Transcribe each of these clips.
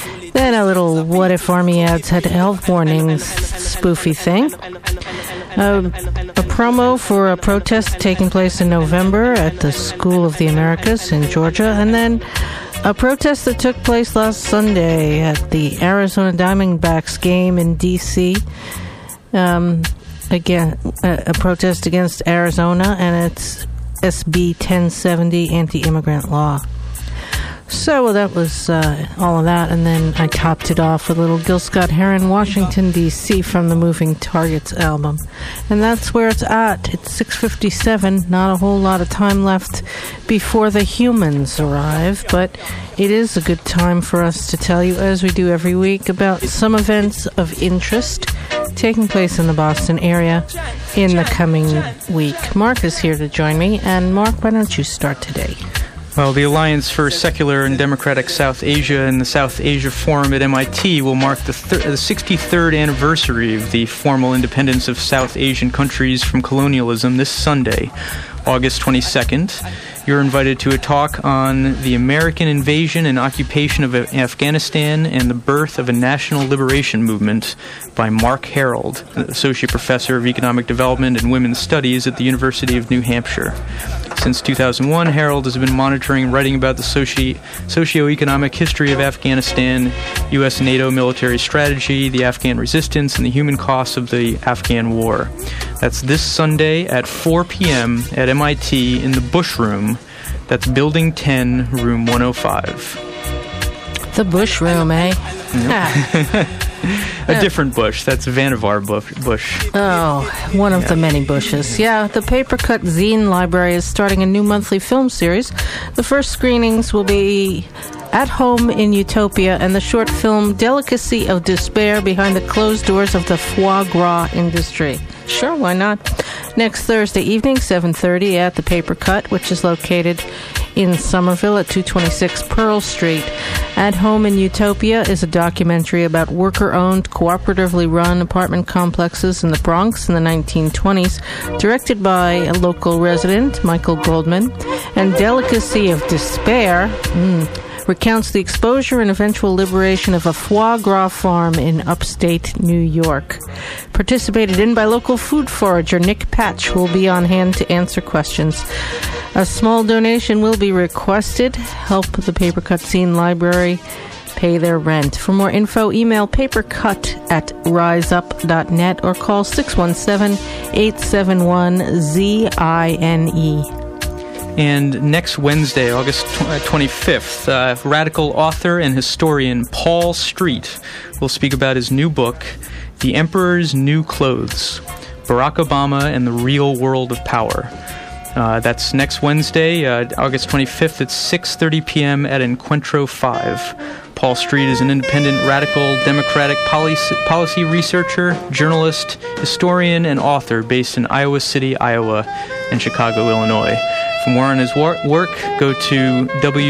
Then a little What If Army Ads Had Health Warnings spoofy thing. A promo for a protest taking place in November at the School of the Americas in Georgia. And then a protest that took place last Sunday at the Arizona Diamondbacks game in D.C. Again, a protest against Arizona and its SB 1070 anti-immigrant law. So that was all of that, and then I topped it off with a little Gil Scott-Heron, Washington, D.C. from the Moving Targets album. And that's where it's at. It's 6:57, not a whole lot of time left before the humans arrive, but it is a good time for us to tell you, as we do every week, about some events of interest taking place in the Boston area in the coming week. Mark is here to join me, and Mark, why don't you start today? Well, the Alliance for Secular and Democratic South Asia and the South Asia Forum at MIT will mark the 63rd anniversary of the formal independence of South Asian countries from colonialism this Sunday, August 22nd. You're invited to a talk on the American invasion and occupation of Afghanistan and the birth of a national liberation movement by Mark Harold, Associate Professor of Economic Development and Women's Studies at the University of New Hampshire. Since 2001, Harold has been monitoring and writing about the socio-economic history of Afghanistan, U.S. and NATO military strategy, the Afghan resistance, and the human costs of the Afghan war. That's this Sunday at 4 p.m. at MIT in the Bush Room. That's Building 10, Room 105. The Bush Room, eh? Yep. A different Bush. That's Vannevar Bush. Oh, one of the many Bushes. Yeah, the Papercut Zine Library is starting a new monthly film series. The first screenings will be At Home in Utopia and the short film Delicacy of Despair Behind the Closed Doors of the Foie Gras Industry. Sure, why not? Next Thursday evening, 7:30 at the Papercut, which is located in Somerville at 226 Pearl Street. At Home in Utopia is a documentary about worker-owned, cooperatively run apartment complexes in the Bronx in the 1920s, directed by a local resident, Michael Goldman. And Delicacy of Despair recounts the exposure and eventual liberation of a foie gras farm in upstate New York. Participated in by local food forager Nick Patch, who will be on hand to answer questions. A small donation will be requested. Help the Papercut Zine Library pay their rent. For more info, email papercut@riseup.net or call 617-871-ZINE. And next Wednesday, August 25th, radical author and historian Paul Street will speak about his new book, The Emperor's New Clothes, Barack Obama and the Real World of Power. That's next Wednesday, August 25th at 6:30 p.m. at Encuentro 5. Paul Street is an independent, radical, democratic policy researcher, journalist, historian, and author based in Iowa City, Iowa, and Chicago, Illinois. For more on his work, go to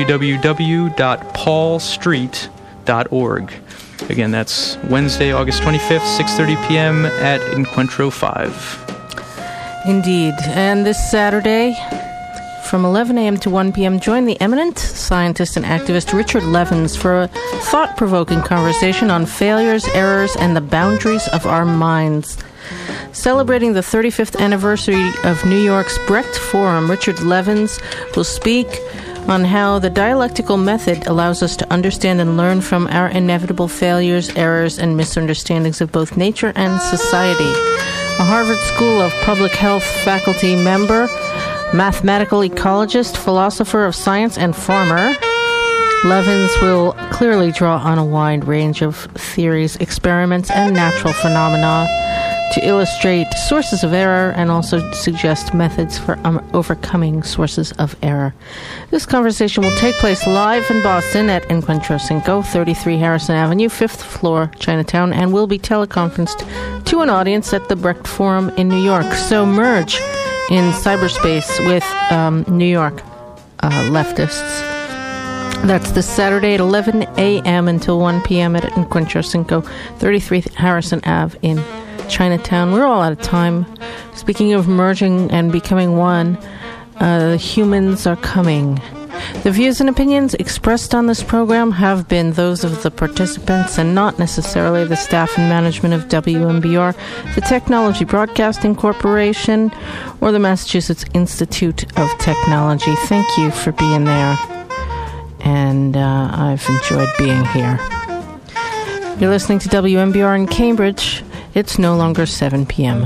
www.paulstreet.org. Again, that's Wednesday, August 25th, 6:30 p.m. at Encuentro 5. Indeed. And this Saturday, from 11 a.m. to 1 p.m., join the eminent scientist and activist Richard Levins for a thought-provoking conversation on failures, errors, and the boundaries of our minds. Celebrating the 35th anniversary of New York's Brecht Forum, Richard Levins will speak on how the dialectical method allows us to understand and learn from our inevitable failures, errors, and misunderstandings of both nature and society. A Harvard School of Public Health faculty member, mathematical ecologist, philosopher of science, and farmer, Levins will clearly draw on a wide range of theories, experiments, and natural phenomena to illustrate sources of error and also suggest methods for overcoming sources of error. This conversation will take place live in Boston at Encuentro Cinco, 33 Harrison Avenue, 5th floor, Chinatown, and will be teleconferenced to an audience at the Brecht Forum in New York. So merge in cyberspace with New York leftists. That's this Saturday at 11 a.m. until 1 p.m. at Encuentro Cinco, 33 Harrison Ave in Chinatown. We're all out of time. Speaking of merging and becoming one, humans are coming. The views and opinions expressed on this program have been those of the participants and not necessarily the staff and management of WMBR, the Technology Broadcasting Corporation, or the Massachusetts Institute of Technology. Thank you for being there, and I've enjoyed being here. You're listening to WMBR in Cambridge. It's no longer 7 p.m.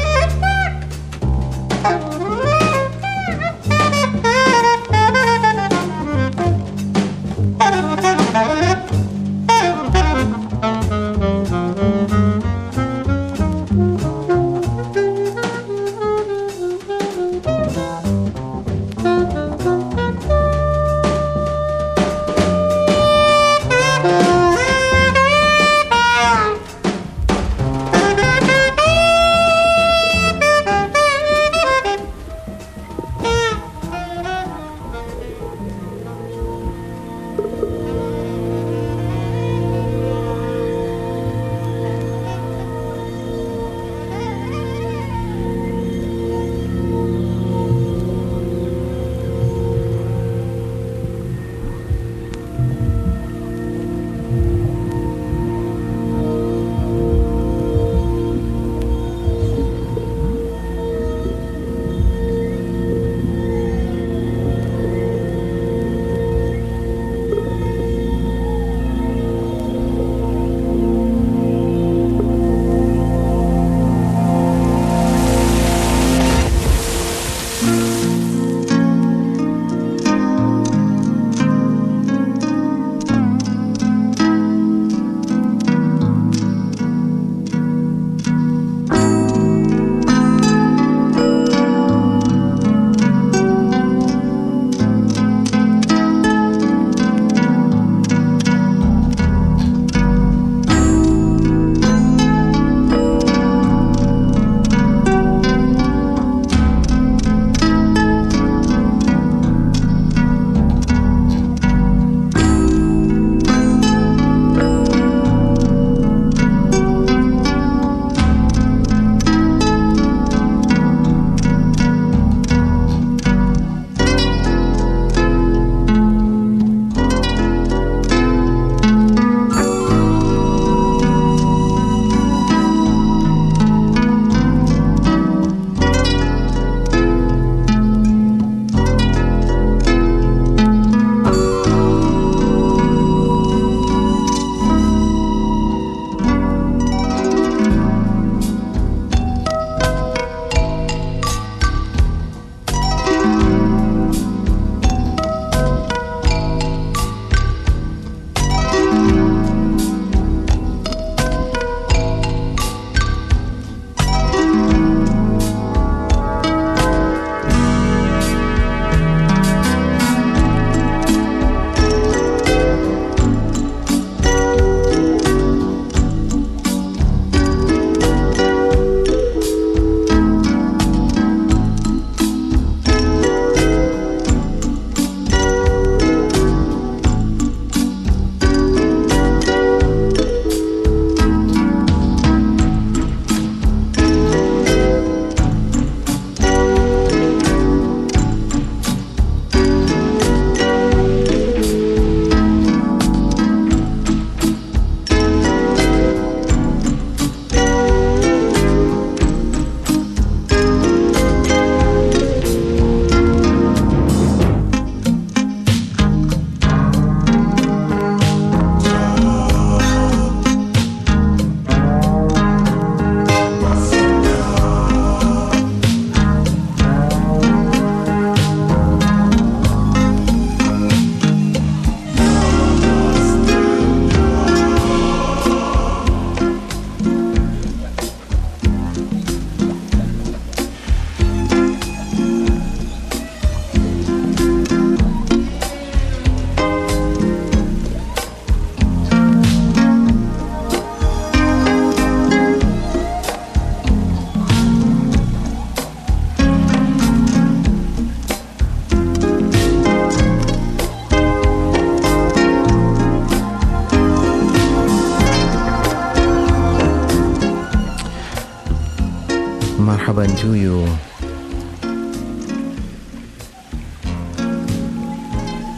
مرحبا to you.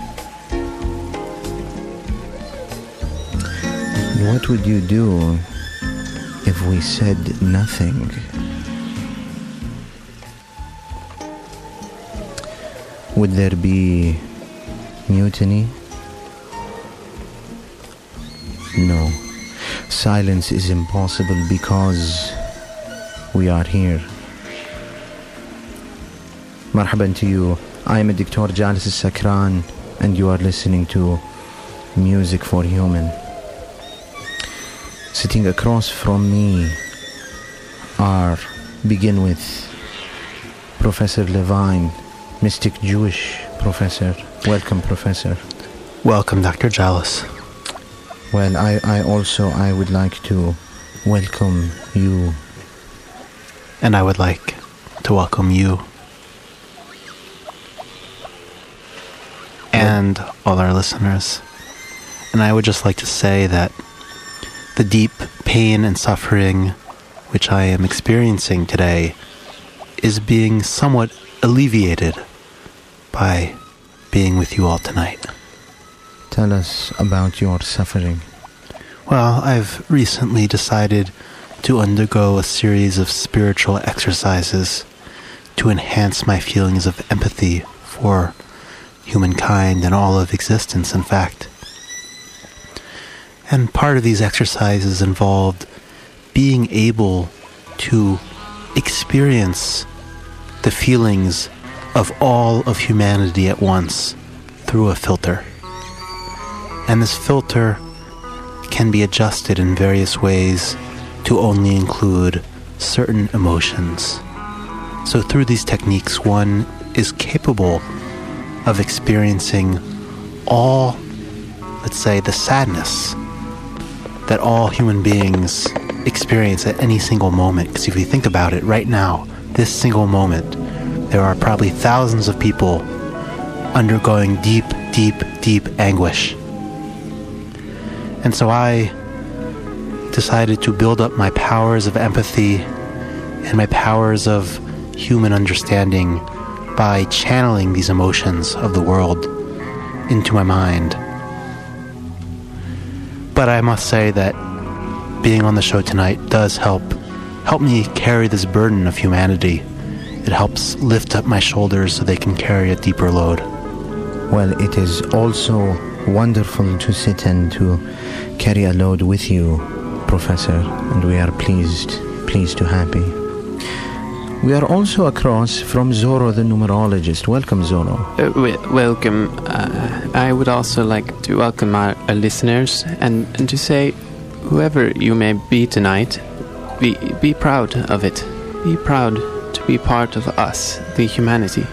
what would you do if we said nothing? Would there be mutiny? No. Silence is impossible because we are here. Marhaban to you. I am Dr. Jalis Sakran, and you are listening to Music for Human. Sitting across from me begin with Professor Levine, Mystic Jewish professor. Welcome, Professor. Welcome, Dr. Jalis. Well, I would like to welcome you. And I would like to welcome you. And all our listeners. And I would just like to say that the deep pain and suffering which I am experiencing today is being somewhat alleviated by being with you all tonight. Tell us about your suffering. Well, I've recently decided to undergo a series of spiritual exercises to enhance my feelings of empathy for humankind and all of existence, in fact. And part of these exercises involved being able to experience the feelings of all of humanity at once through a filter. And this filter can be adjusted in various ways to only include certain emotions. So through these techniques, one is capable of experiencing all, let's say, the sadness that all human beings experience at any single moment. Because if you think about it, right now, this single moment, there are probably thousands of people undergoing deep, deep, deep anguish. And so I decided to build up my powers of empathy and my powers of human understanding by channeling these emotions of the world into my mind. But I must say that being on the show tonight does help me carry this burden of humanity. It helps lift up my shoulders so they can carry a deeper load. Well, it is also wonderful to sit and to carry a load with you, Professor, and we are pleased to happy. We are also across from Zoro the numerologist. Welcome, Zoro. Welcome. I would also like to welcome our listeners and to say, whoever you may be tonight, be proud of it. Be proud to be part of us, the humanity.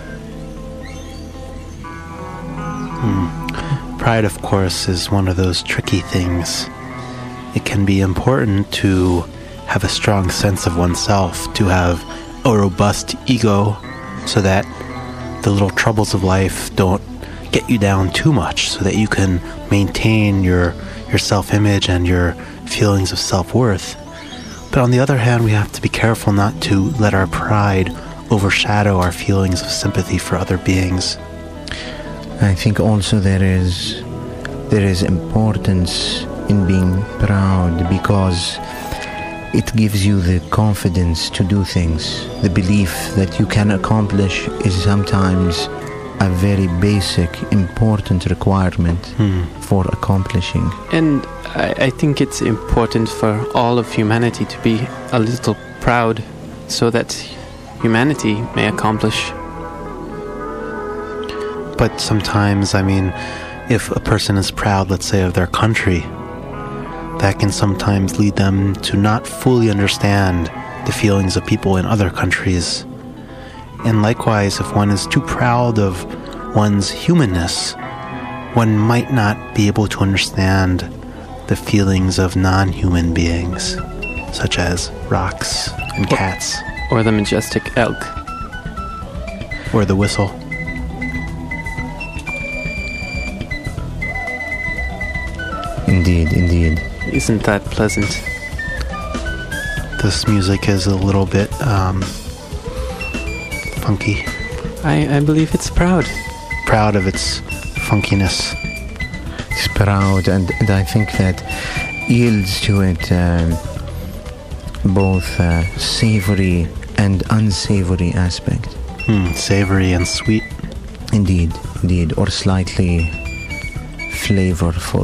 Pride, of course, is one of those tricky things. It can be important to have a strong sense of oneself, to have a robust ego, so that the little troubles of life don't get you down too much, so that you can maintain your self-image and your feelings of self-worth. But on the other hand, we have to be careful not to let our pride overshadow our feelings of sympathy for other beings. I think also there is importance in being proud, because it gives you the confidence to do things. The belief that you can accomplish is sometimes a very basic, important requirement for accomplishing. And I think it's important for all of humanity to be a little proud so that humanity may accomplish. But sometimes, if a person is proud, let's say, of their country, that can sometimes lead them to not fully understand the feelings of people in other countries. And likewise, if one is too proud of one's humanness, one might not be able to understand the feelings of non-human beings, such as rocks and cats. Or the majestic elk. Or the whistle. Indeed. Isn't that pleasant? This music is a little bit funky. I believe it's proud. Proud of its funkiness. It's proud, and I think that yields to it both savory and unsavory aspect. Savory and sweet. Indeed, or slightly flavorful.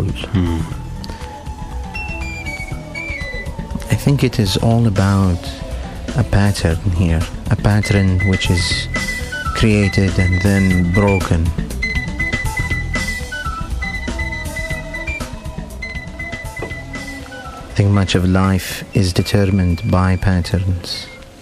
I think it is all about a pattern here, a pattern which is created and then broken. I think much of life is determined by patterns.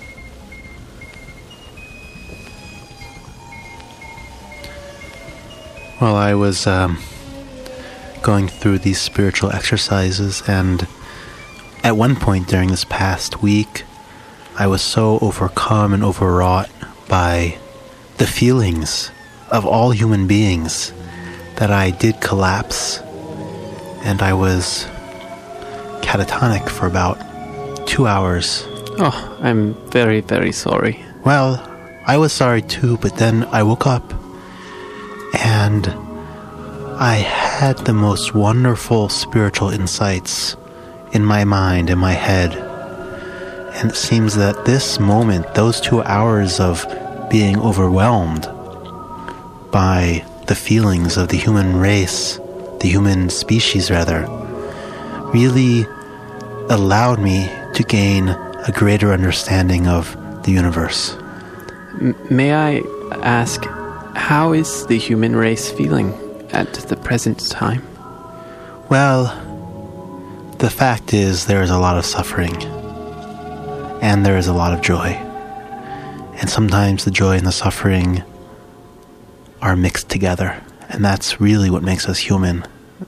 Well, I was going through these spiritual exercises, and at one point during this past week, I was so overcome and overwrought by the feelings of all human beings that I did collapse, and I was catatonic for about 2 hours. Oh, I'm very, very sorry. Well, I was sorry too, but then I woke up and I had the most wonderful spiritual insights in my mind, in my head. And it seems that this moment, those 2 hours of being overwhelmed by the feelings of the human race, the human species rather, really allowed me to gain a greater understanding of the universe. May I ask, how is the human race feeling at the present time? Well, the fact is there is a lot of suffering, and there is a lot of joy. And sometimes the joy and the suffering are mixed together, and that's really what makes us human.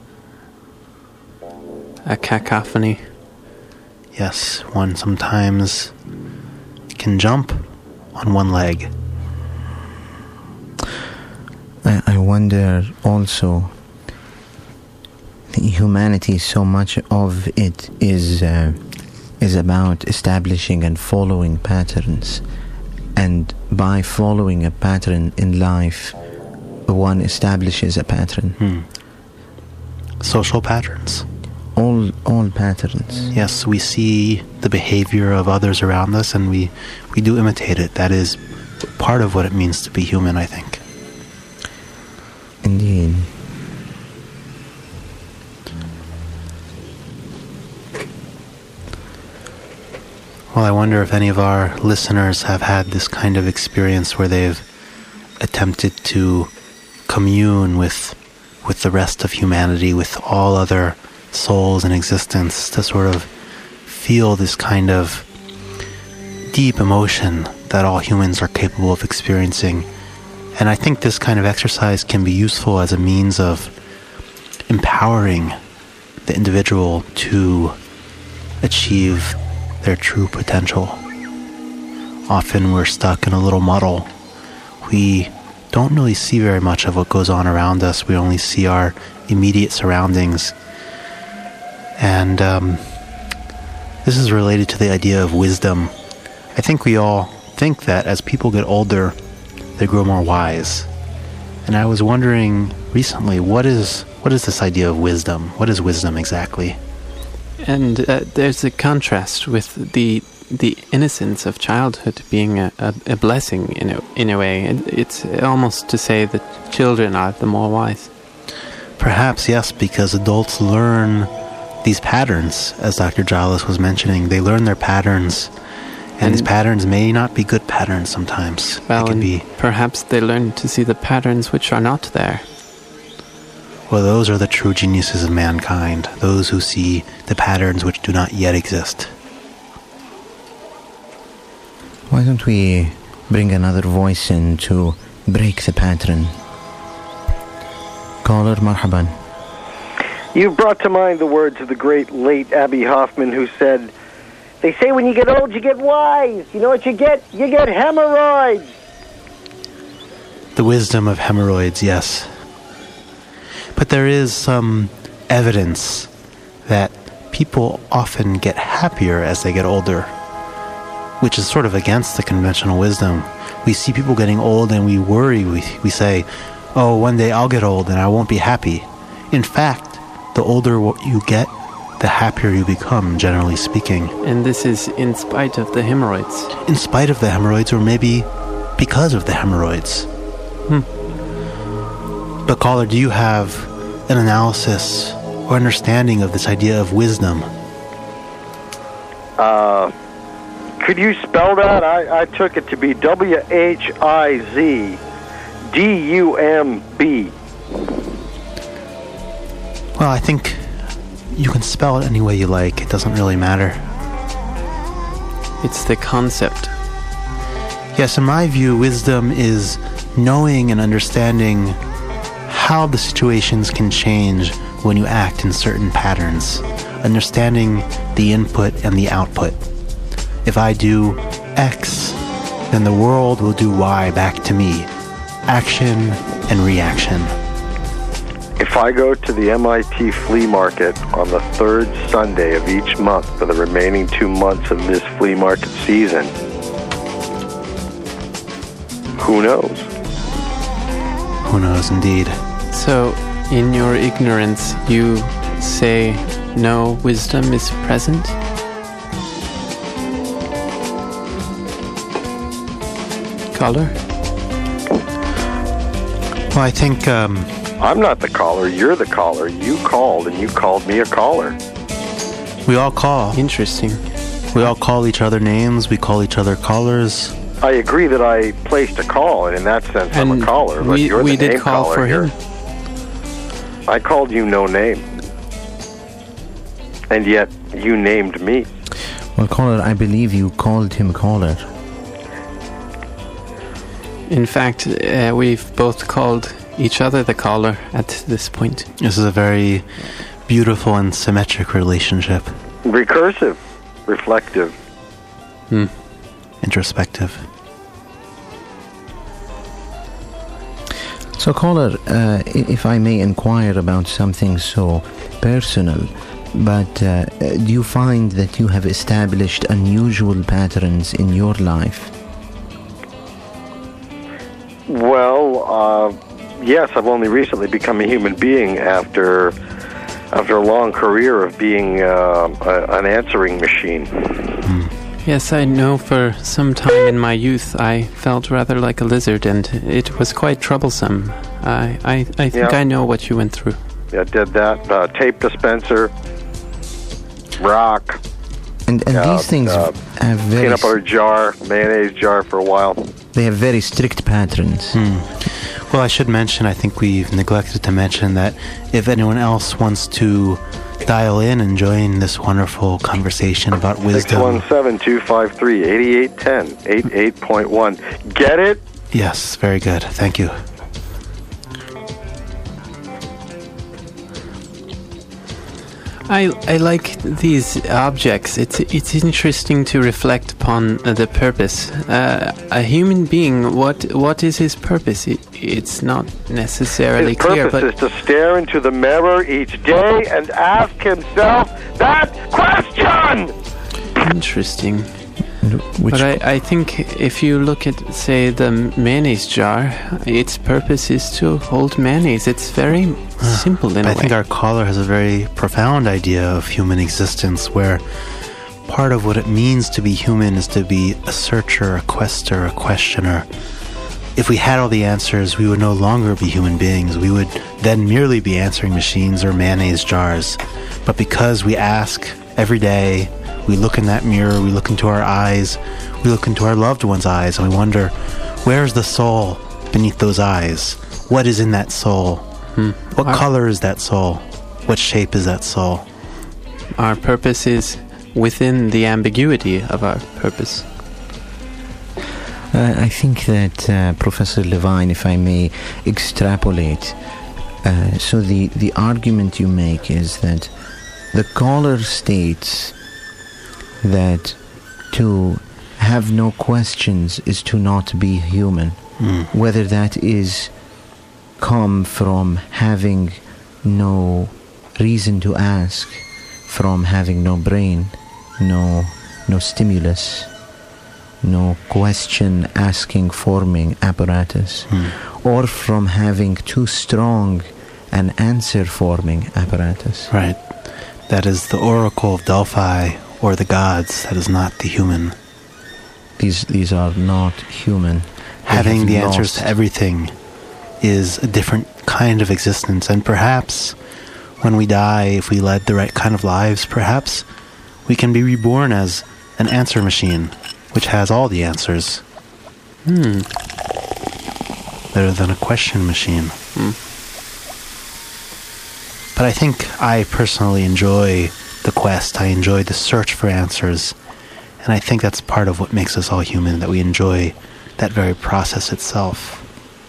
A cacophony. Yes, one sometimes can jump on one leg. I wonder also, humanity, so much of it is about establishing and following patterns. And by following a pattern in life, one establishes a pattern. Social patterns. All patterns. Yes, we see the behavior of others around us, and we do imitate it. That is part of what it means to be human, I think. Indeed. Well, I wonder if any of our listeners have had this kind of experience where they've attempted to commune with the rest of humanity, with all other souls in existence, to sort of feel this kind of deep emotion that all humans are capable of experiencing. And I think this kind of exercise can be useful as a means of empowering the individual to achieve their true potential. Often we're stuck in a little muddle. We don't really see very much of what goes on around us. We only see our immediate surroundings. And this is related to the idea of wisdom. I think we all think that as people get older, they grow more wise. And I was wondering recently, what is this idea of wisdom? What is wisdom exactly? And there's a contrast with the innocence of childhood being a blessing in a way. It's almost to say that children are the more wise. Perhaps, yes, because adults learn these patterns, as Dr. Giles was mentioning. They learn their patterns, and these patterns may not be good patterns sometimes. Well, they can be. Perhaps they learn to see the patterns which are not there. Well, those are the true geniuses of mankind, those who see the patterns which do not yet exist. Why don't we bring another voice in to break the pattern? Caller, marhaban. You brought to mind the words of the great late Abby Hoffman, who said, "They say when you get old, you get wise. You know what you get? You get hemorrhoids." The wisdom of hemorrhoids, yes. But there is some evidence that people often get happier as they get older, which is sort of against the conventional wisdom. We see people getting old and we worry. We say, oh, one day I'll get old and I won't be happy. In fact, the older you get, the happier you become, generally speaking. And this is in spite of the hemorrhoids. In spite of the hemorrhoids, or maybe because of the hemorrhoids. But caller, do you have an analysis or understanding of this idea of wisdom? Could you spell that? I took it to be WHIZDUMB. Well, I think you can spell it any way you like. It doesn't really matter. It's the concept. Yes, in my view, wisdom is knowing and understanding how the situations can change when you act in certain patterns. Understanding the input and the output. If I do X, then the world will do Y back to me. Action and reaction. If I go to the MIT flea market on the third Sunday of each month for the remaining 2 months of this flea market season, who knows? Who knows, indeed. So, in your ignorance, you say no wisdom is present? Caller? Well, I think, I'm not the caller, you're the caller. You called, and you called me a caller. we all call. Interesting. We all call each other names. We call each other callers. I agree that I placed a call, and in that sense, I'm a caller. But you're the did name call caller for here. him. I called you no name. And yet, you named me. Well, caller, I believe you called him caller. In fact, we've both called each other the caller at this point. This is a very beautiful and symmetric relationship. Recursive. Reflective. Introspective. So, caller, if I may inquire about something so personal, but do you find that you have established unusual patterns in your life? Well, yes, I've only recently become a human being after a long career of being an answering machine. Yes, I know for some time in my youth I felt rather like a lizard, and it was quite troublesome. I think I know what you went through. Yeah, did that. Tape dispenser, rock. And these things have very... Peanut butter jar, mayonnaise jar for a while. They have very strict patterns. Well, I should mention, I think we've neglected to mention that if anyone else wants to dial in and join this wonderful conversation about wisdom... 617-253-8810, 88.1. Get it? Yes, very good. Thank you. I like these objects. It's interesting to reflect upon the purpose. A human being, what is his purpose? It's not necessarily clear. His purpose is to stare into the mirror each day and ask himself that question! Interesting. But I think if you look at, say, the mayonnaise jar, its purpose is to hold mayonnaise. It's very simple in a way. I think our caller has a very profound idea of human existence, where part of what it means to be human is to be a searcher, a quester, a questioner. If we had all the answers, we would no longer be human beings. We would then merely be answering machines or mayonnaise jars. But because we ask every day, we look in that mirror, we look into our eyes, we look into our loved one's eyes, and we wonder, where's the soul beneath those eyes? What is in that soul? What color is that soul? What shape is that soul? Our purpose is within the ambiguity of our purpose. I think that, Professor Levine, if I may extrapolate, so the argument you make is that the caller states that to have no questions is to not be human. Whether that is come from having no reason to ask, from having no brain, no stimulus, no question asking forming apparatus, or from having too strong an answer forming apparatus. Right. That is the oracle of Delphi, or the gods. That is not the human. These are not human. Having the answers to everything is a different kind of existence, and perhaps when we die, if we led the right kind of lives, perhaps we can be reborn as an answer machine, which has all the answers. Better than a question machine. But I think I personally enjoy the quest. I enjoy the search for answers. And I think that's part of what makes us all human, that we enjoy that very process itself.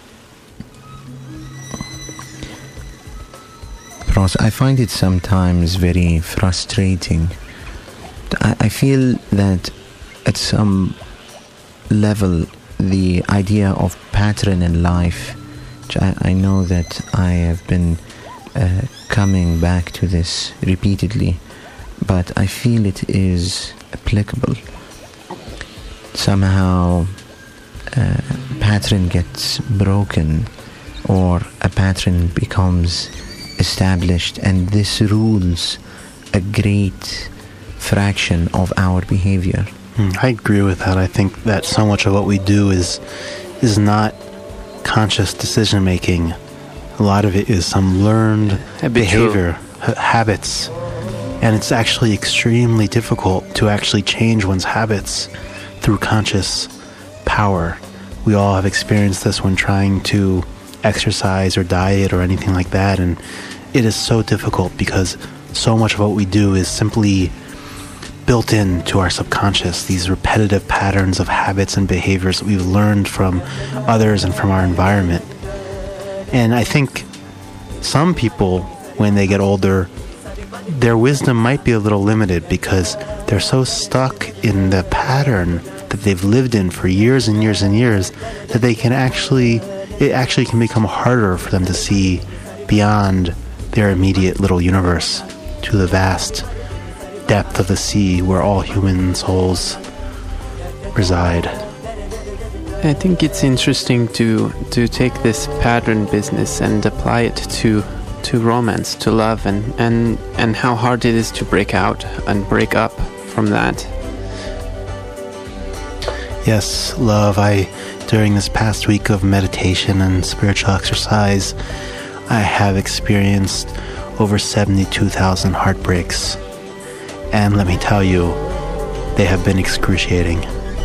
I find it sometimes very frustrating. I feel that at some level the idea of pattern in life, which I know that I have been coming back to this repeatedly, but I feel it is applicable. Somehow a pattern gets broken, or a pattern becomes established, and this rules a great fraction of our behavior. I agree with that. I think that so much of what we do is not conscious decision making. A lot of it is some learned behavior, habits, and it's actually extremely difficult to actually change one's habits through conscious power. We all have experienced this when trying to exercise or diet or anything like that, and it is so difficult because so much of what we do is simply built into our subconscious, these repetitive patterns of habits and behaviors that we've learned from others and from our environment. And I think some people, when they get older, their wisdom might be a little limited because they're so stuck in the pattern that they've lived in for years and years and years that it actually can become harder for them to see beyond their immediate little universe to the vast depth of the sea where all human souls reside. I think it's interesting to take this pattern business and apply it to romance, to love, and how hard it is to break out and break up from that. Yes, love. During this past week of meditation and spiritual exercise, I have experienced over 72,000 heartbreaks. And let me tell you, they have been excruciating.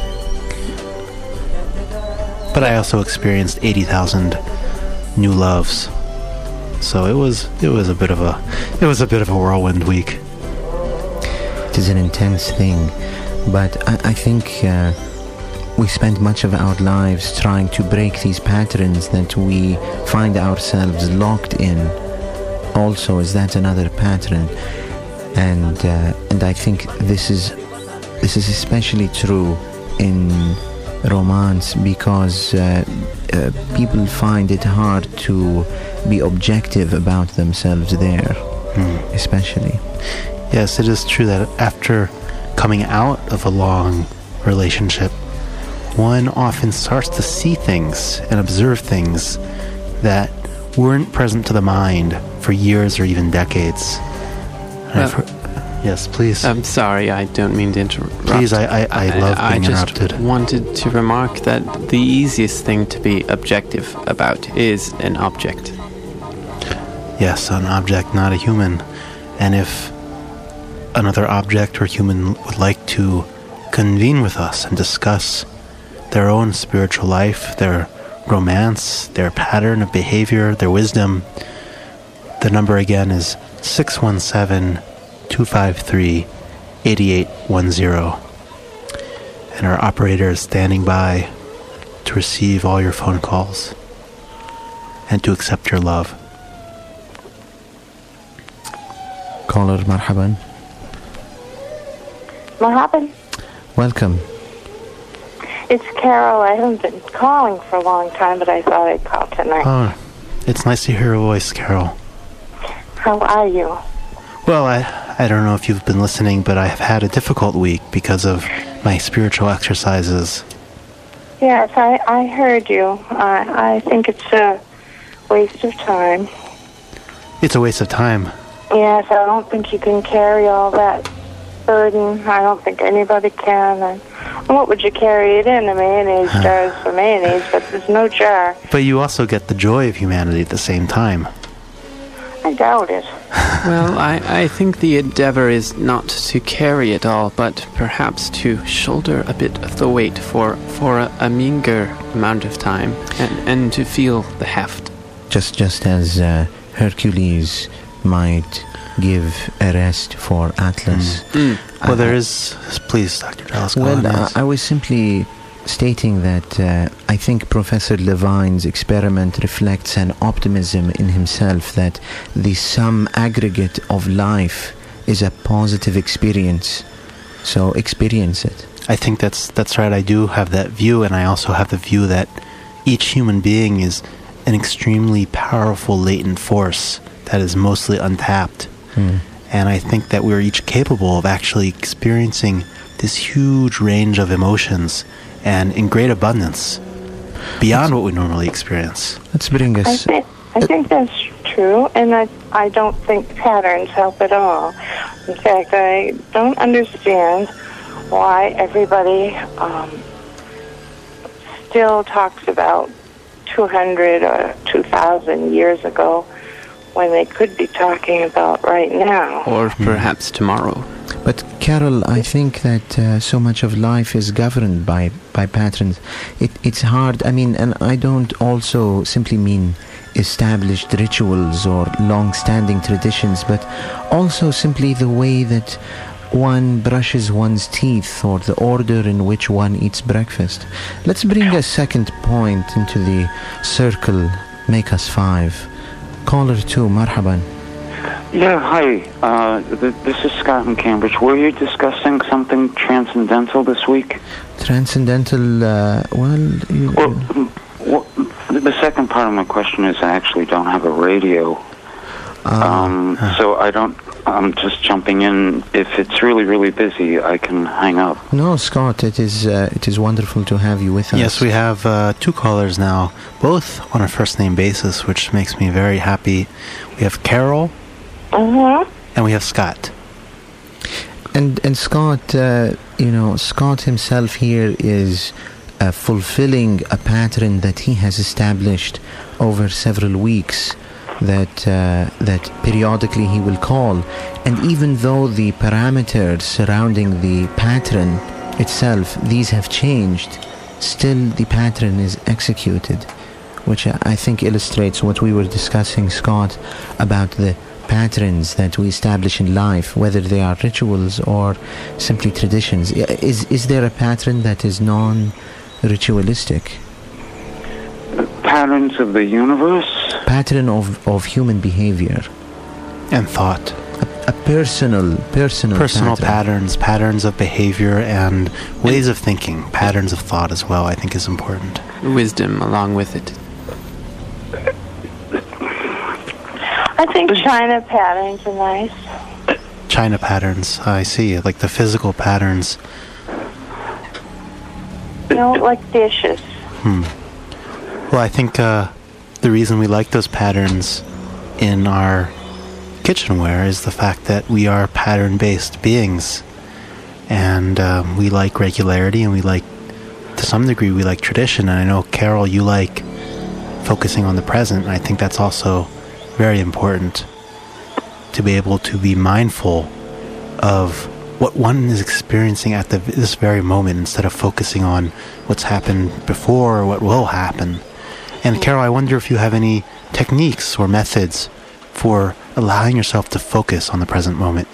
But I also experienced 80,000 new loves. So it was a bit of a whirlwind week. It is an intense thing, but I think we spend much of our lives trying to break these patterns that we find ourselves locked in. Also, is that another pattern? And I think this is especially true in romance because people find it hard to be objective about themselves there, especially. Yes, it is true that after coming out of a long relationship, one often starts to see things and observe things that weren't present to the mind for years or even decades. Yes, please. I'm sorry, I don't mean to interrupt. Please, I love being interrupted. I just wanted to remark that the easiest thing to be objective about is an object. Yes, an object, not a human. And if another object or human would like to convene with us and discuss their own spiritual life, their romance, their pattern of behavior, their wisdom, the number again is 617-253-8810. And our operator is standing by to receive all your phone calls and to accept your love. Caller, marhaban. Marhaban. Welcome. It's Carol. I haven't been calling for a long time, but I thought I'd call tonight. Oh, it's nice to hear your voice, Carol. How are you? Well, I don't know if you've been listening, but I have had a difficult week because of my spiritual exercises. Yes, I heard you. I think it's a waste of time. It's a waste of time. Yes, I don't think you can carry all that burden. I don't think anybody can. And what would you carry it in? A mayonnaise jar is for mayonnaise, but there's no jar. But you also get the joy of humanity at the same time. I doubt it. Well, I think the endeavor is not to carry it all, but perhaps to shoulder a bit of the weight for a meager amount of time and to feel the heft. Just as Hercules might give a rest for Atlas. Well, there is... Please, Dr. Dallas, go on, yes. I was simply stating that I think Professor Levine's experiment reflects an optimism in himself that the sum aggregate of life is a positive experience. So experience it. I think that's right. I do have that view, and I also have the view that each human being is an extremely powerful latent force that is mostly untapped. And I think that we're each capable of actually experiencing this huge range of emotions and in great abundance beyond what we normally experience. Let's bring us... I think that's true, and I don't think patterns help at all. In fact, I don't understand why everybody still talks about 200 or 2,000 years ago when they could be talking about right now. Or perhaps tomorrow. But Carol, I think that so much of life is governed by patterns. It's hard, I mean, and I don't also simply mean established rituals or long-standing traditions, but also simply the way that one brushes one's teeth or the order in which one eats breakfast. Let's bring a second point into the circle, make us 5. Caller 2, marhaban. Yeah, hi. This is Scott in Cambridge. Were you discussing something transcendental this week? Transcendental, Well, the second part of my question is I actually don't have a radio. So I'm just jumping in. If it's really, really busy, I can hang up. No, Scott, it is wonderful to have you with us. Yes, we have 2 callers now, both on a first-name basis, which makes me very happy. We have Carol, and we have Scott. And Scott, Scott himself here is fulfilling a pattern that he has established over several weeks. That periodically he will call, and even though the parameters surrounding the pattern itself, these have changed, still the pattern is executed, which I think illustrates what we were discussing, Scott, about the patterns that we establish in life, whether they are rituals or simply traditions. Is there a pattern that is non-ritualistic? Patterns of the universe? Pattern of human behavior and thought. A personal patterns of behavior and ways of thinking, patterns of thought as well, I think is important. Wisdom along with it. I think China patterns are nice. China patterns, I see, like the physical patterns. Like dishes. Well, I think the reason we like those patterns in our kitchenware is the fact that we are pattern-based beings. And we like regularity, and we like, to some degree, we like tradition. And I know, Carol, you like focusing on the present, and I think that's also very important to be able to be mindful of what one is experiencing at this very moment instead of focusing on what's happened before or what will happen. And Carol, I wonder if you have any techniques or methods for allowing yourself to focus on the present moment.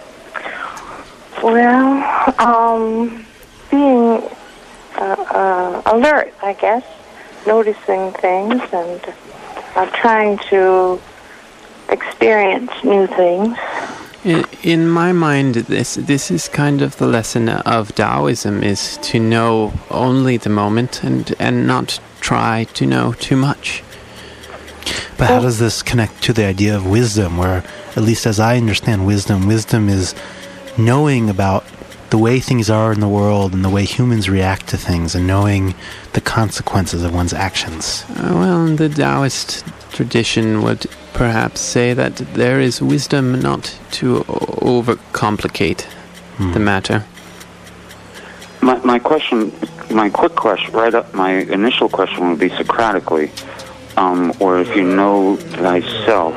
Well, being alert, I guess, noticing things and trying to experience new things. In my mind, this is kind of the lesson of Taoism, is to know only the moment and not try to know too much. But how does this connect to the idea of wisdom, where, at least as I understand wisdom is knowing about the way things are in the world and the way humans react to things and knowing the consequences of one's actions? Well, the Taoist tradition would perhaps say that there is wisdom not to overcomplicate the matter. My question, my quick question, my initial question would be Socratically, or if you know thyself,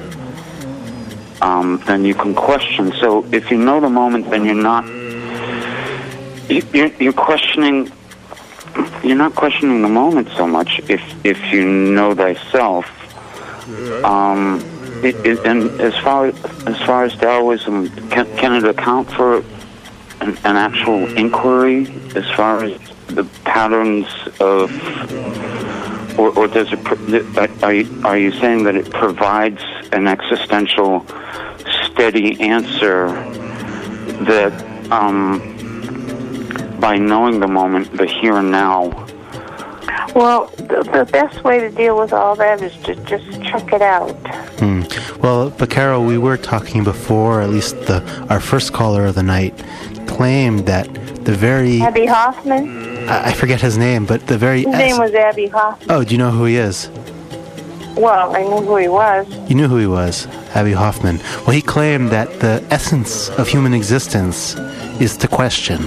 then you can question. So if you know the moment, then you're not questioning. You're not questioning the moment so much if you know thyself. And as far as Taoism, can it account for an actual inquiry as far as the patterns of, or does it? Are you saying that it provides an existential, steady answer that by knowing the moment, the here and now? Well, the best way to deal with all that is to just check it out. Well, but Carol, we were talking before, at least our first caller of the night claimed that the very... Abby Hoffman? I forget his name, but the very... His name was Abby Hoffman. Oh, do you know who he is? Well, I knew who he was. You knew who he was, Abby Hoffman. Well, he claimed that the essence of human existence is to question.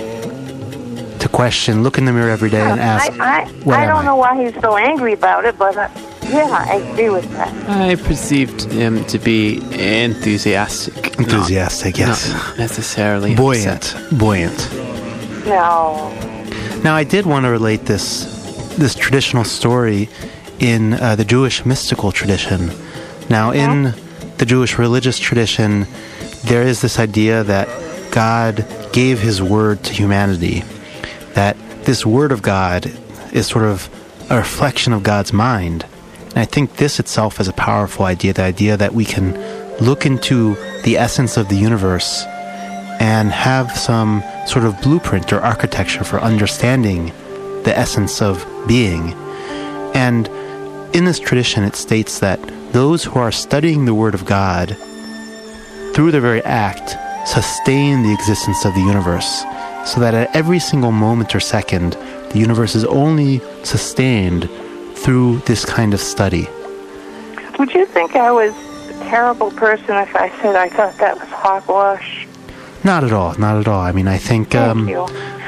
To question, look in the mirror every day and ask, I don't know why he's so angry about it, but yeah, I agree with that. I perceived him to be enthusiastic. Enthusiastic, yes. Not necessarily buoyant. upset. Buoyant. No. Now, I did want to relate this traditional story in the Jewish mystical tradition. Now, in the Jewish religious tradition, there is this idea that God gave His word to humanity, that this word of God is sort of a reflection of God's mind. And I think this itself is a powerful idea, the idea that we can look into the essence of the universe and have some sort of blueprint or architecture for understanding the essence of being. And in this tradition, it states that those who are studying the Word of God, through their very act, sustain the existence of the universe, so that at every single moment or second, the universe is only sustained through this kind of study. Would you think I was a terrible person if I said I thought that was hogwash? Not at all, not at all. I mean, I think... Thank you.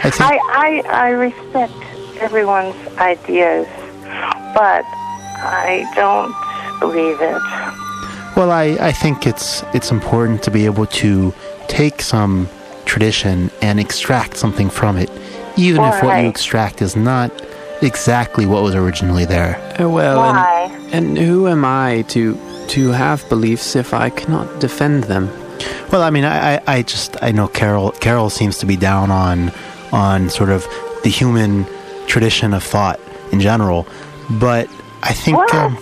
I respect everyone's ideas, but I don't believe it. Well, I think it's important to be able to take some tradition and extract something from it, even if what you extract is not exactly what was originally there. Why? And who am I to have beliefs if I cannot defend them? Well, I mean, I know Carol seems to be down on sort of the human tradition of thought in general, but I think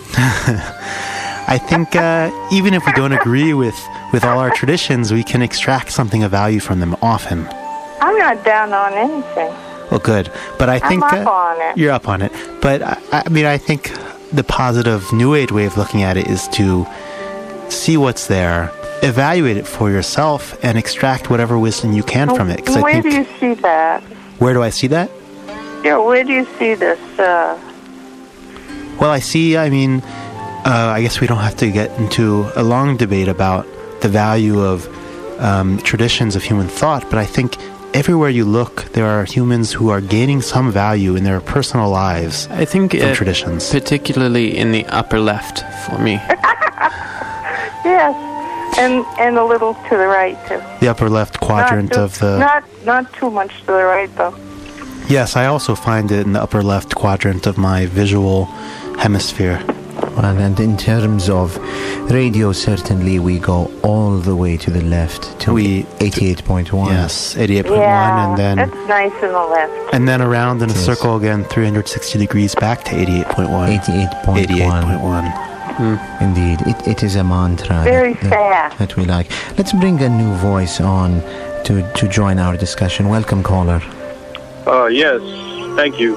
even if we don't agree with all our traditions, we can extract something of value from them often. I'm not down on anything. Well, good. But I think I'm up on it. You're up on it. But I mean, I think the positive New Age way of looking at it is to see what's there, evaluate it for yourself, and extract whatever wisdom you can from it. Where do you see that? Where do I see that? Yeah, where do you see this? Well, I guess we don't have to get into a long debate about the value of traditions of human thought, but I think everywhere you look, there are humans who are gaining some value in their personal lives. I think from traditions, particularly in the upper left for me. Yes, and a little to the right too. The upper left quadrant of the... Not too much to the right though. Yes, I also find it in the upper left quadrant of my visual hemisphere. Well, and in terms of radio, certainly we go all the way to the left to 88.1. Yes, 88.1, and then that's nice in the left. And then around in a circle again, 360 degrees back to 88.1. 88.1. Indeed, it is a mantra. Very fast. That we like. Let's bring a new voice on to join our discussion. Welcome, caller. Yes, thank you.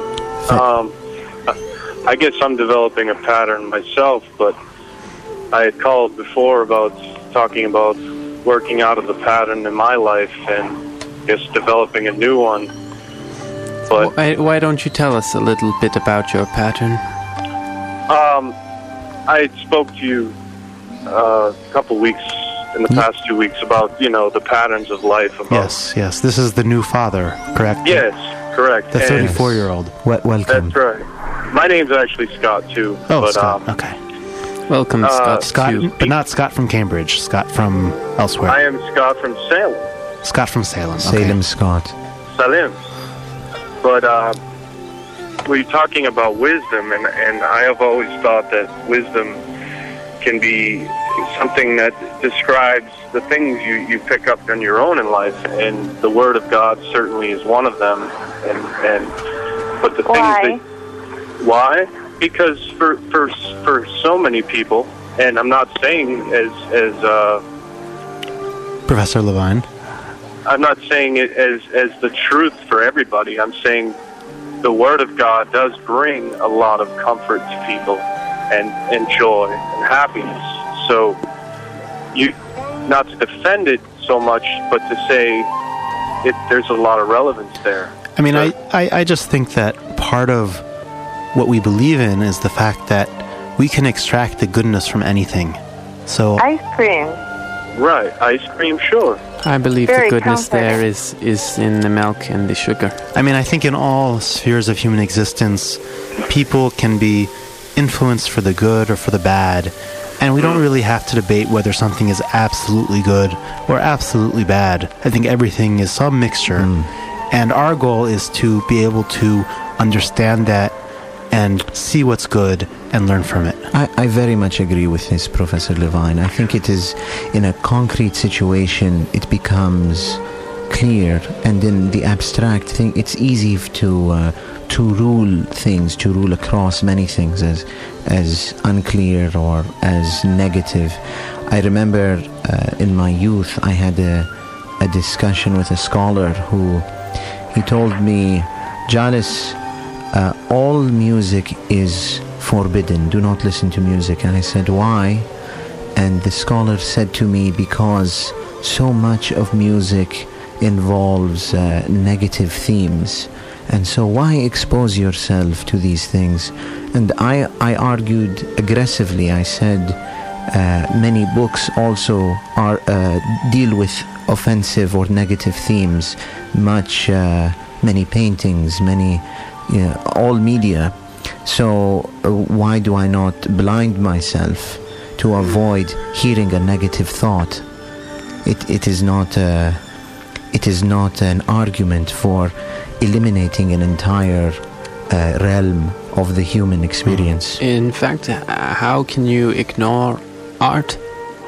I guess I'm developing a pattern myself, but I had called before about talking about working out of the pattern in my life and just developing a new one. But why don't you tell us a little bit about your pattern? I spoke to you a couple weeks in the past 2 weeks about, the patterns of life. About Yes. This is the new father, correct? Yes, correct. The 34-year-old. Welcome. That's right. My name's actually Scott, too. Oh, but, Scott. Okay. Welcome, Scott. Scott, but not Scott from Cambridge. Scott from elsewhere. I am Scott from Salem. Scott from Salem. Okay. Salem Scott. Salem. But we're talking about wisdom, and I have always thought that wisdom can be something that describes the things you pick up on your own in life, and the Word of God certainly is one of them. But the things why? Because for so many people, and I'm not saying as Professor Levine. I'm not saying it as the truth for everybody. I'm saying the Word of God does bring a lot of comfort to people and joy and happiness. So not to defend it so much, but to say there's a lot of relevance there. I mean, I just think that part of what we believe in is the fact that we can extract the goodness from anything. So ice cream. Right, ice cream, sure. I believe Very the goodness comforting. there is in the milk and the sugar. I mean, I think in all spheres of human existence, people can be influenced for the good or for the bad, and we don't really have to debate whether something is absolutely good or absolutely bad. I think everything is some mixture, and our goal is to be able to understand that and see what's good and learn from it. I very much agree with this, Professor Levine. I think it is, in a concrete situation, it becomes clear, and in the abstract thing, it's easy to rule things, to rule across many things as unclear or as negative. I remember in my youth, I had a discussion with a scholar who he told me, Jalis, all music is forbidden. Do not listen to music. And I said, why? And the scholar said to me, because so much of music involves negative themes. And so why expose yourself to these things? And I argued aggressively. I said, many books also are deal with offensive or negative themes. Many paintings, all media. So why do I not blind myself to avoid hearing a negative thought? It is not an argument for eliminating an entire realm of the human experience. In fact, how can you ignore art?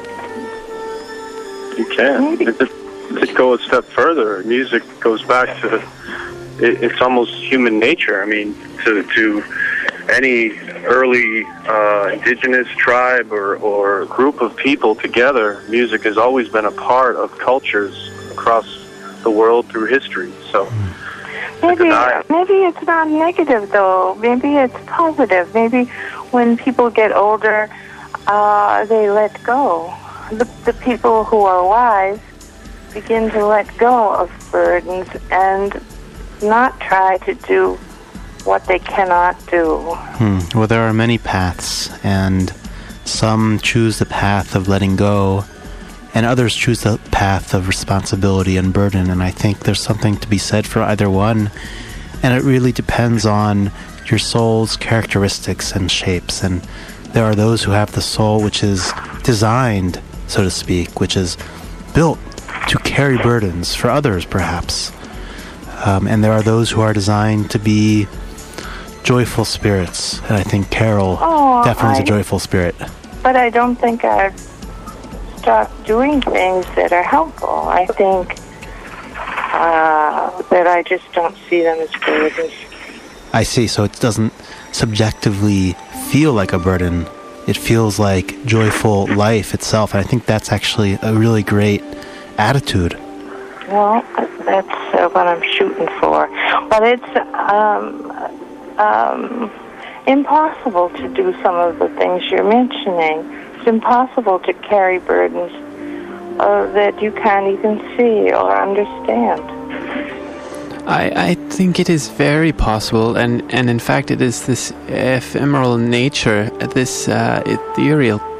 You can. To go a step further, music goes back to it's almost human nature. I mean, to any early indigenous tribe or group of people together, music has always been a part of cultures across the world through history. So maybe it's not negative though. Maybe it's positive. Maybe when people get older, they let go. The people who are wise begin to let go of burdens and not try to do what they cannot do. Well, there are many paths, and some choose the path of letting go, and others choose the path of responsibility and burden, and I think there's something to be said for either one, and it really depends on your soul's characteristics and shapes, and there are those who have the soul which is designed, so to speak, which is built to carry burdens for others, perhaps. And there are those who are designed to be joyful spirits. And I think Carol definitely is a joyful spirit. But I don't think I've stopped doing things that are helpful. I think that I just don't see them as burdens. I see. So it doesn't subjectively feel like a burden. It feels like joyful life itself. And I think that's actually a really great attitude. Well, that's what I'm shooting for. But it's impossible to do some of the things you're mentioning. It's impossible to carry burdens that you can't even see or understand. I think it is very possible, and in fact it is this ephemeral nature, this ethereal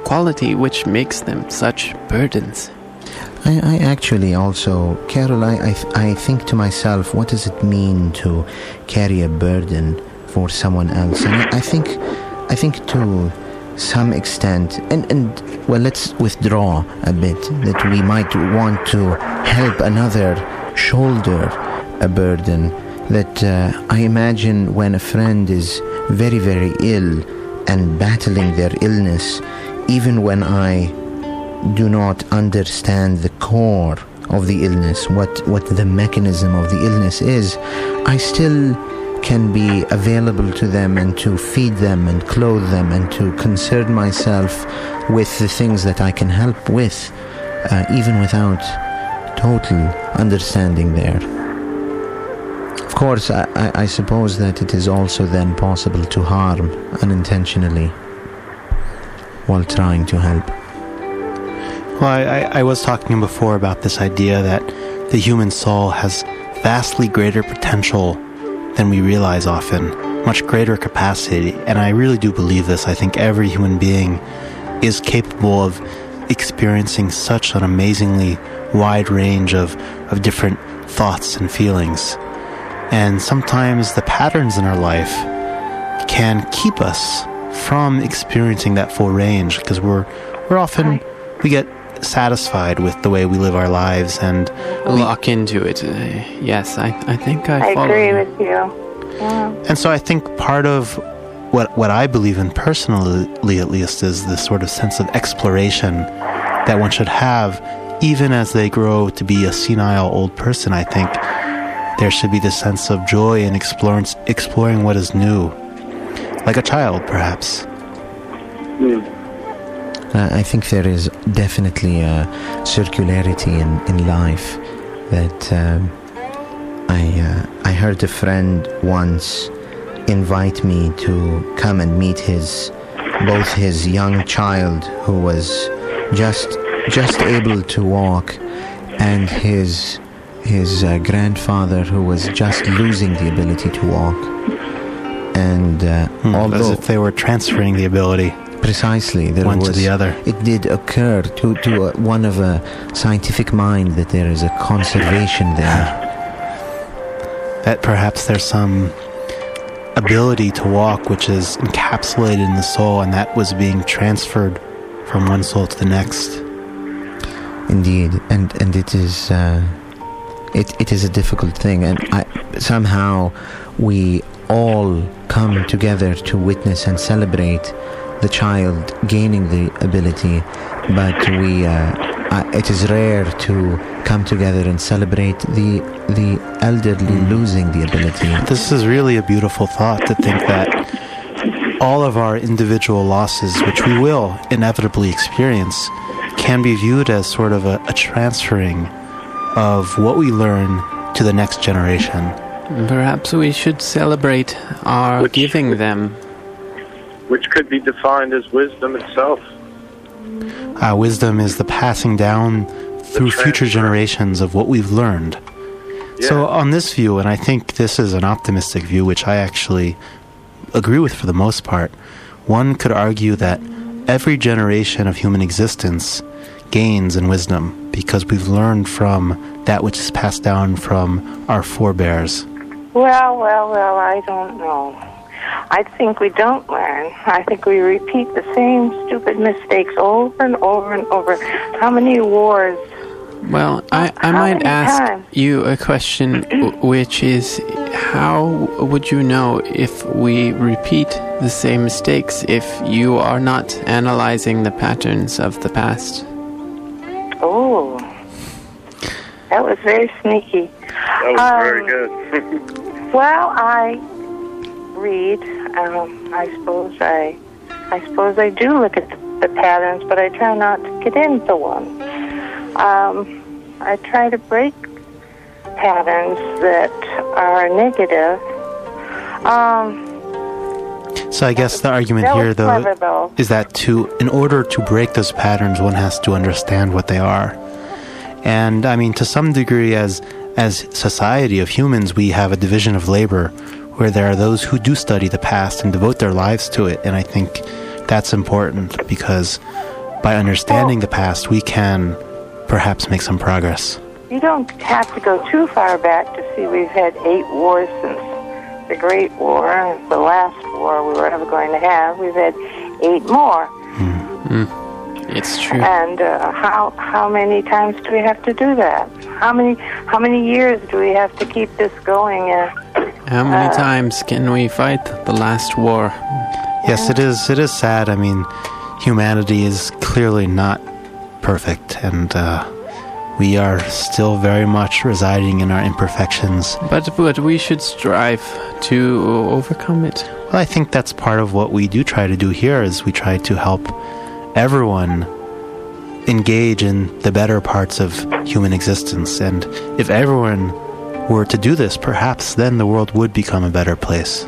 quality which makes them such burdens. I actually also, Carol, I think to myself, what does it mean to carry a burden for someone else? And I think to some extent, and well, let's withdraw a bit, that we might want to help another shoulder a burden. That I imagine when a friend is very, very ill and battling their illness, even when I do not understand the core of the illness, what the mechanism of the illness is, I still can be available to them and to feed them and clothe them and to concern myself with the things that I can help with, even without total understanding there. Of course, I suppose that it is also then possible to harm unintentionally while trying to help. Well, I was talking before about this idea that the human soul has vastly greater potential than we realize often, much greater capacity, and I really do believe this. I think every human being is capable of experiencing such an amazingly wide range of different thoughts and feelings. And sometimes the patterns in our life can keep us from experiencing that full range, because we're often, we get satisfied with the way we live our lives and lock into it. Yes, I think I follow. I agree with you. Yeah. And so I think part of what I believe in personally, at least, is this sort of sense of exploration that one should have, even as they grow to be a senile old person. I think there should be this sense of joy in exploring what is new, like a child, perhaps. I think there is definitely a circularity in life that I heard a friend once invite me to come and meet both his young child who was just able to walk and his grandfather who was just losing the ability to walk. And although as if they were transferring the ability. Precisely, one to the other. It did occur to one of a scientific mind that there is a conservation there. That perhaps there's some ability to walk which is encapsulated in the soul, and that was being transferred from one soul to the next. Indeed, and it is it is a difficult thing, and somehow we all come together to witness and celebrate the child gaining the ability, but it is rare to come together and celebrate the elderly losing the ability. This is really a beautiful thought, to think that all of our individual losses, which we will inevitably experience, can be viewed as sort of a transferring of what we learn to the next generation. Perhaps we should celebrate our giving them. Which could be defined as wisdom itself. Wisdom is the passing down through future generations of what we've learned. Yeah. So on this view, and I think this is an optimistic view, which I actually agree with for the most part, one could argue that every generation of human existence gains in wisdom because we've learned from that which is passed down from our forebears. Well, I don't know. I think we don't learn. I think we repeat the same stupid mistakes over and over and over. How many wars? Well, I might ask you a question, which is, how would you know if we repeat the same mistakes if you are not analyzing the patterns of the past? Oh, that was very sneaky. That was very good. Well, I read. I suppose I do look at the patterns, but I try not to get into one. I try to break patterns that are negative. So I guess the argument here, though, is that in order to break those patterns, one has to understand what they are. And I mean, to some degree, as society of humans, we have a division of labor where there are those who do study the past and devote their lives to it. And I think that's important because by understanding the past, we can perhaps make some progress. You don't have to go too far back to see we've had 8 wars since the Great War, the last war we were ever going to have. We've had 8 more. It's true. And how many times do we have to do that? How many years do we have to keep this going? How many times can we fight the last war? Yes, it is sad. I mean, humanity is clearly not perfect, and we are still very much residing in our imperfections. But we should strive to overcome it. Well, I think that's part of what we do try to do here, is we try to help everyone engage in the better parts of human existence. And if everyone were to do this, perhaps then the world would become a better place.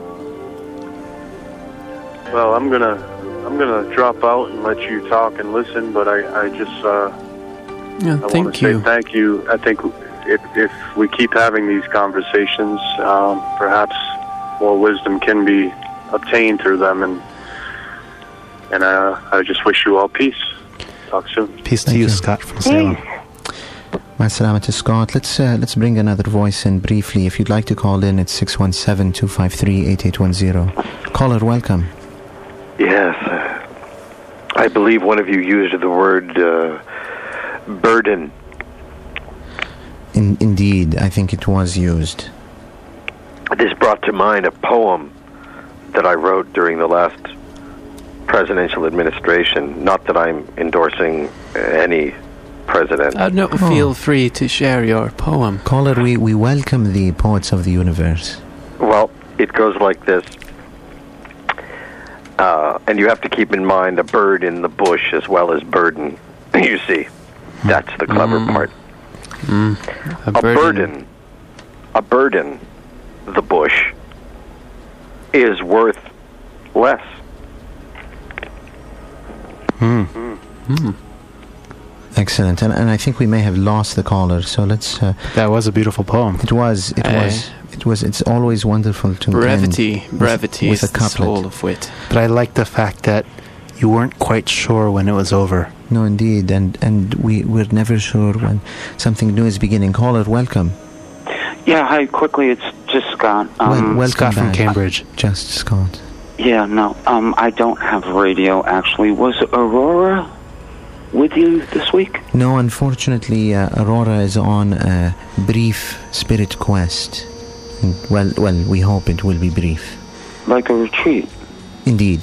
Well, I'm gonna drop out and let you talk and listen, but I just I want to say thank you. I think if we keep having these conversations, perhaps more wisdom can be obtained through them, and I just wish you all peace. Talk soon. Peace to you, Scott from Salem. My salama to Scott. Let's bring another voice in briefly. If you'd like to call in, it's 617-253-8810. Caller, welcome. Yes. I believe one of you used the word burden. Indeed, I think it was used. This brought to mind a poem that I wrote during the last presidential administration. Not that I'm endorsing any president. No, feel free to share your poem. Caller, we welcome the poets of the universe. Well, it goes like this. And you have to keep in mind a bird in the bush as well as burden. You see, that's the clever part. A burden, the bush, is worth less. Excellent, and I think we may have lost the caller. So let's. That was a beautiful poem. It was. It's always wonderful to brevity with is a the couplet. soul of wit. But I like the fact that you weren't quite sure when it was over. No, indeed, and we're never sure when something new is beginning. Caller, welcome. Yeah, hi. Quickly, it's just Scott. Welcome Scott from back. Cambridge. Just Scott. Yeah, no. I don't have radio. Actually, was Aurora with you this week? No, unfortunately, Aurora is on a brief spirit quest. Well, we hope it will be brief. Like a retreat? Indeed.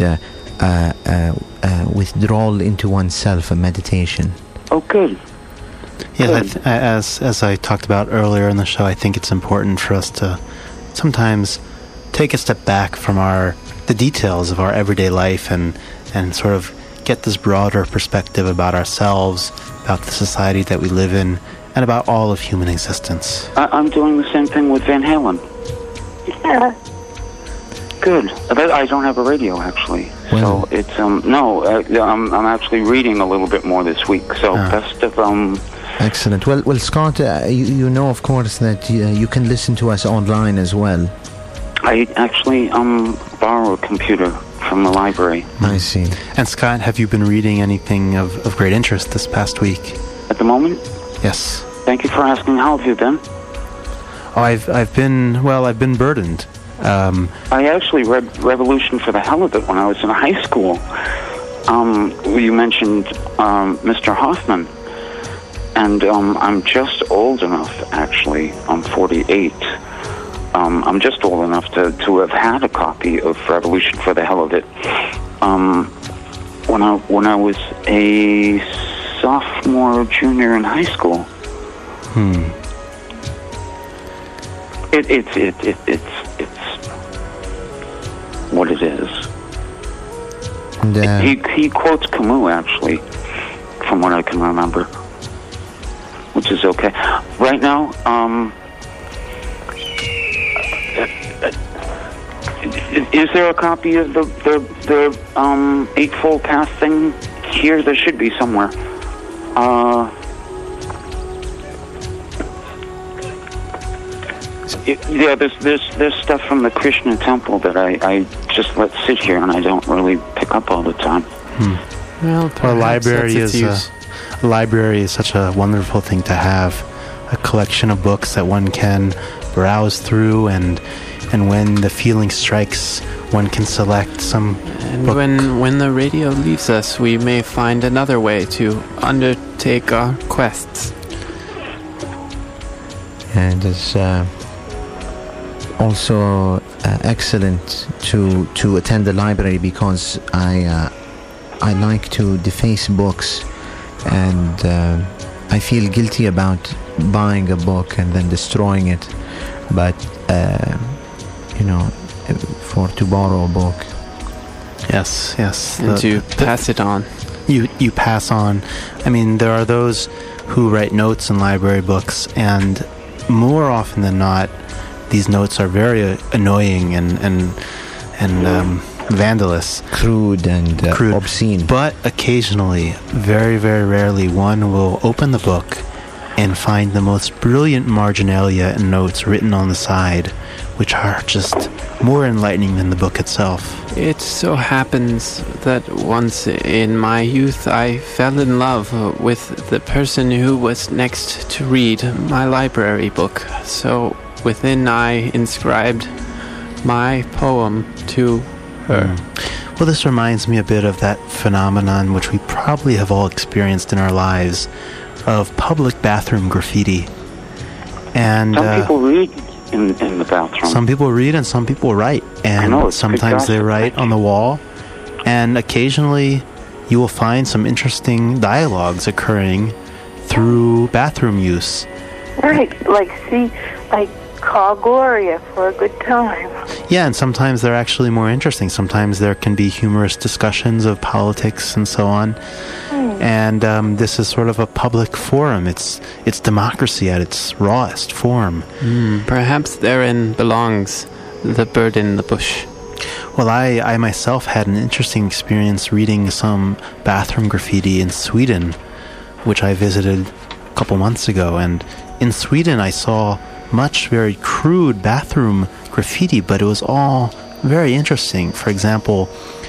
Withdrawal into oneself, a meditation. Oh, good. Yes, as I talked about earlier in the show, I think it's important for us to sometimes take a step back from the details of our everyday life and sort of get this broader perspective about ourselves, about the society that we live in, and about all of human existence. I'm doing the same thing with Van Halen. Yeah. Good. I don't have a radio, actually. Well, so it's, I'm actually reading a little bit more this week. So best of, Excellent. Well, Scott, you know, of course, that you can listen to us online as well. I actually borrow a computer from the library. I see. And Scott, have you been reading anything of great interest this past week? At the moment? Yes. Thank you for asking. How have you been? Oh, I've been burdened. I actually read Revolution for the hell of it when I was in high school. You mentioned Mr. Hoffman. And I'm just old enough, actually. I'm 48. I'm just old enough to have had a copy of Revolution for the hell of it. When I was a sophomore, junior in high school. It's what it is. And, he quotes Camus, actually, from what I can remember, which is okay. Right now, is there a copy of the Eightfold Path thing here? There should be somewhere. There's stuff from the Krishna temple that I just let sit here and I don't really pick up all the time. Well, a library is such a wonderful thing to have. A collection of books that one can browse through, and when the feeling strikes, one can select some. And book. when the radio leaves us, we may find another way to undertake our quests. And it's also excellent to attend the library, because I like to deface books, and I feel guilty about buying a book and then destroying it, but to borrow a book. Yes. And to pass it on. You pass on. I mean, there are those who write notes in library books, and more often than not, these notes are very annoying and vandalous, crude and obscene. But occasionally, very, very rarely, one will open the book and find the most brilliant marginalia and notes written on the side, which are just more enlightening than the book itself. It so happens that once in my youth I fell in love with the person who was next to read my library book. So within I inscribed my poem to her. Well, this reminds me a bit of that phenomenon which we probably have all experienced in our lives, of public bathroom graffiti. And some people read in the bathroom. Some people read and some people write. And sometimes they write on the wall. And occasionally you will find some interesting dialogues occurring through bathroom use. Right, like call Gloria for a good time. Yeah, and sometimes they're actually more interesting. Sometimes there can be humorous discussions of politics and so on. And this is sort of a public forum. It's democracy at its rawest form. Perhaps therein belongs the bird in the bush. Well, I myself had an interesting experience reading some bathroom graffiti in Sweden, which I visited a couple months ago. And in Sweden, I saw much very crude bathroom graffiti, but it was all very interesting. For example,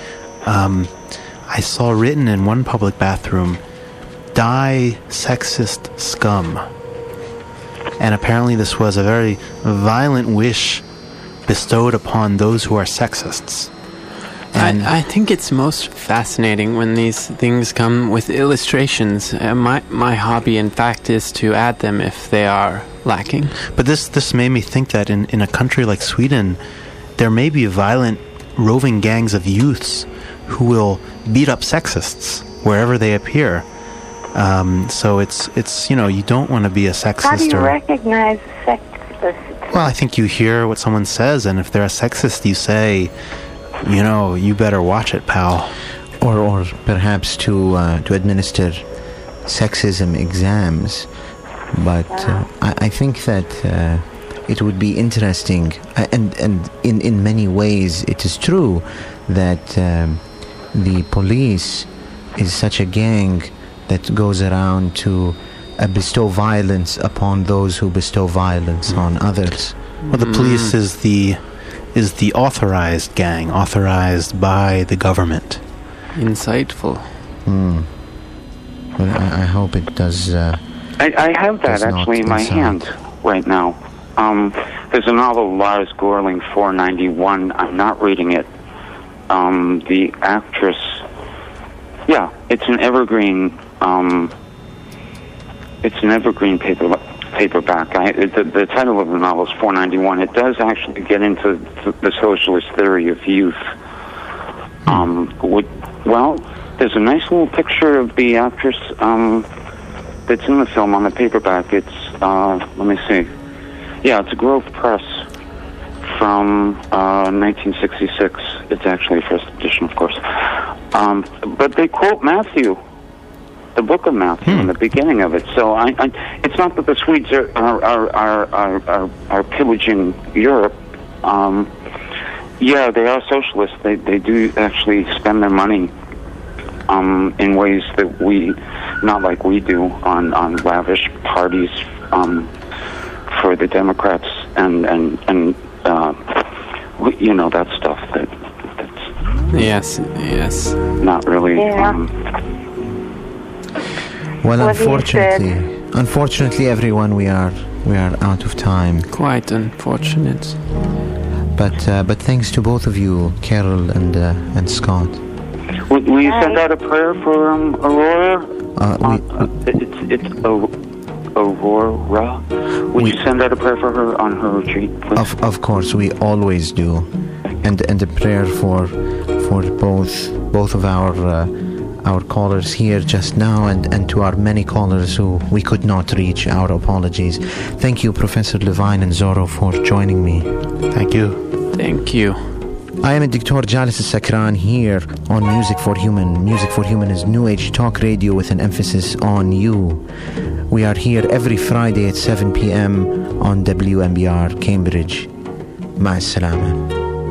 I saw written in one public bathroom, "Die sexist scum." And apparently this was a very violent wish bestowed upon those who are sexists. And I think it's most fascinating when these things come with illustrations. My hobby, in fact, is to add them if they are lacking. But this made me think that in a country like Sweden, there may be violent roving gangs of youths who will beat up sexists wherever they appear. So it's you don't want to be a sexist. How do you recognize a sexist? Well, I think you hear what someone says, and if they're a sexist, you say, you better watch it, pal. Or perhaps to administer sexism exams. But I think that it would be interesting, and in many ways it is true that the police is such a gang that goes around to bestow violence upon those who bestow violence on others. Well, the police is the authorized gang, authorized by the government. Insightful. Well, I hope it does. I have that actually in my hand right now. There's a novel, Lars Gorling, 491. I'm not reading it. The actress, it's an evergreen. It's an evergreen paperback. The title of the novel is 491. It does actually get into the socialist theory of youth. There's a nice little picture of the actress that's in the film on the paperback. It's let me see. Yeah, it's a Grove Press from 1966. It's actually first edition, of course. But they quote Matthew, the book of Matthew, in the beginning of it. So it's not that the Swedes are pillaging Europe. They are socialists. They do actually spend their money in ways that not like we do, on lavish parties for the Democrats and that stuff that's Yes. Not really. Yeah. Well, What he unfortunately, everyone, we are out of time. Quite unfortunate. But thanks to both of you, Carol and Scott. Will you send out a prayer for Aurora? It's Aurora. Would you send out a prayer for her on her retreat, please? Of course, we always do, and a prayer for both of our callers here just now, and to our many callers who we could not reach. Our apologies. Thank you, Professor Levine and Zorro, for joining me. Thank you. Thank you. I am Dr. Jalis Sakran here on Music for Human. Music for Human is New Age talk radio with an emphasis on you. We are here every Friday at 7 p.m. on WMBR Cambridge. Ma salama.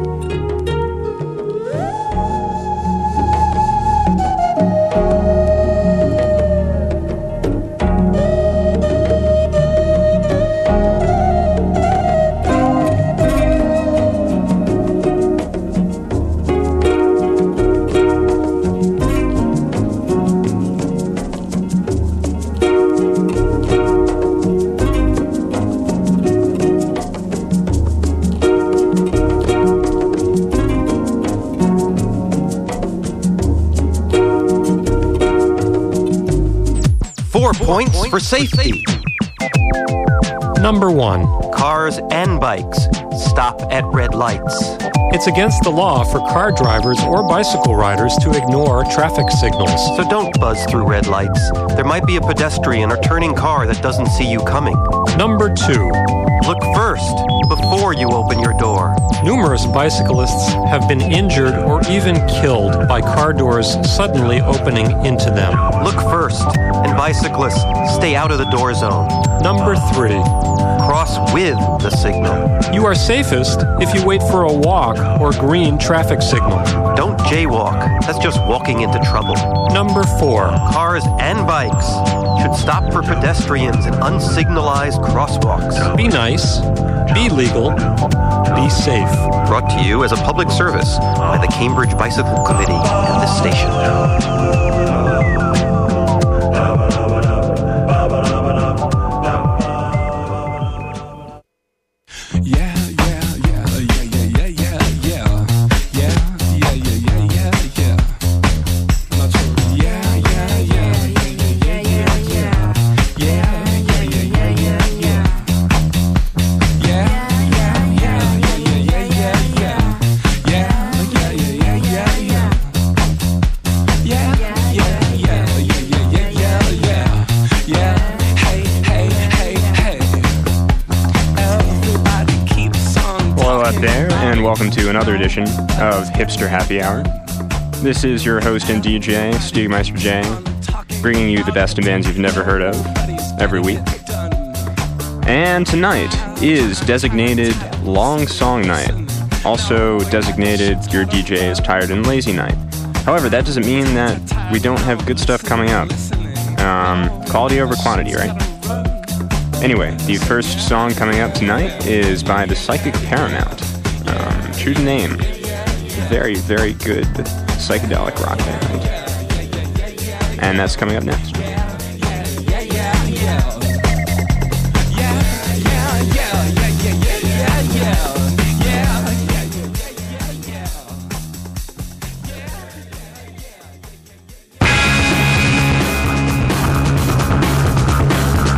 Points for safety. Number 1. Cars and bikes stop at red lights. It's against the law for car drivers or bicycle riders to ignore traffic signals. So don't buzz through red lights. There might be a pedestrian or turning car that doesn't see you coming. Number 2. Look first before you open your door. Numerous bicyclists have been injured or even killed by car doors suddenly opening into them. Look first, and bicyclists, stay out of the door zone. Number 3. Cross with the signal. You are safest if you wait for a walk or green traffic signal. Don't jaywalk. That's just walking into trouble. Number 4. Cars and bikes should stop for pedestrians in unsignalized crosswalks. Be nice. Be legal. Be safe. Brought to you as a public service by the Cambridge Bicycle Committee and this station. Welcome to another edition of Hipster Happy Hour. This is your host and DJ, Stigmeister J, bringing you the best in bands you've never heard of every week. And tonight is designated Long Song Night, also designated Your DJ is Tired and Lazy Night. However, that doesn't mean that we don't have good stuff coming up. Quality over quantity, right? Anyway, the first song coming up tonight is by the Psychic Paramount. True to name. Very, very good psychedelic rock band. And that's coming up next.